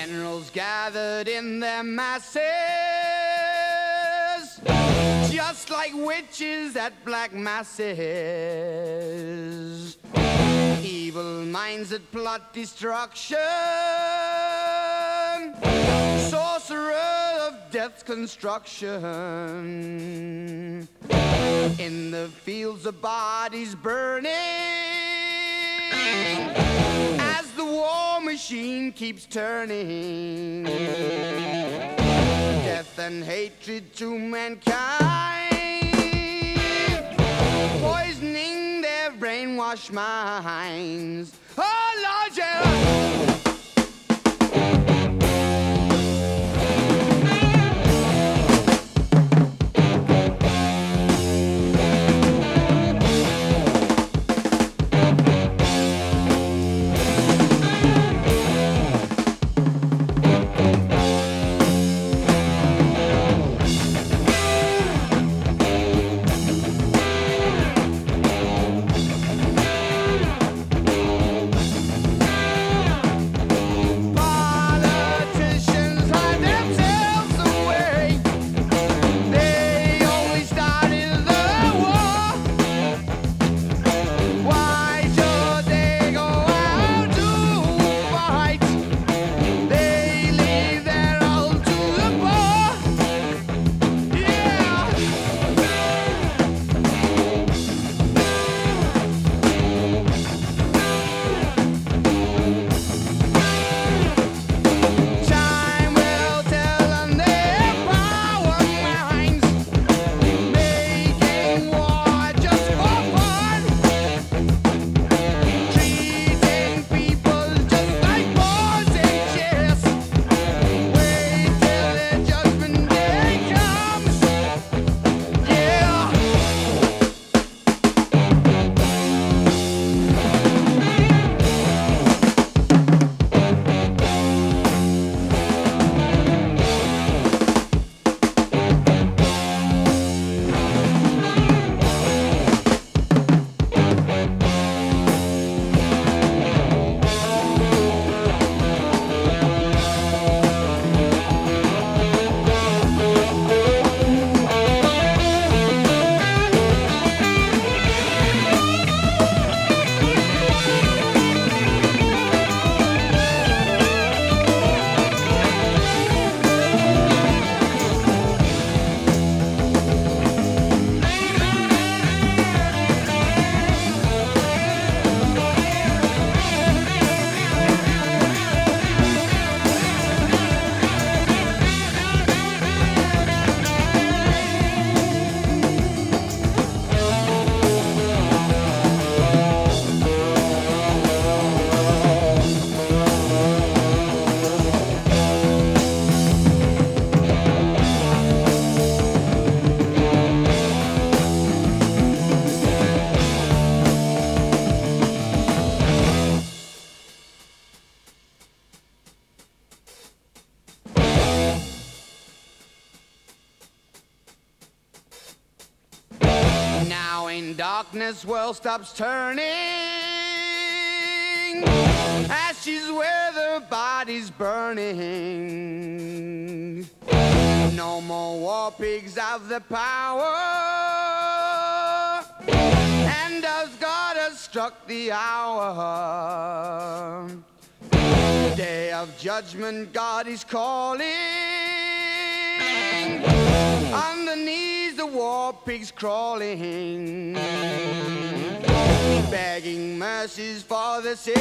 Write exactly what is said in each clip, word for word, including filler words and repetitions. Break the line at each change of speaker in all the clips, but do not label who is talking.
Generals gathered in their masses, just like witches at black masses. Evil minds that plot destruction, sorcerer of death's construction. In the fields of bodies burning, as the war machine keeps turning. Death and hatred to mankind, poisoning their brainwashed minds. Oh Lord, yeah. Darkness world stops turning, ashes where the body's burning. No more war pigs have the power, and as God has struck the hour, day of judgment God is calling. Underneath the war pigs crawling, begging mercies for the sins.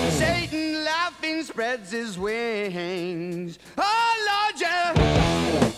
Satan laughing spreads his wings. Oh Lord, yeah.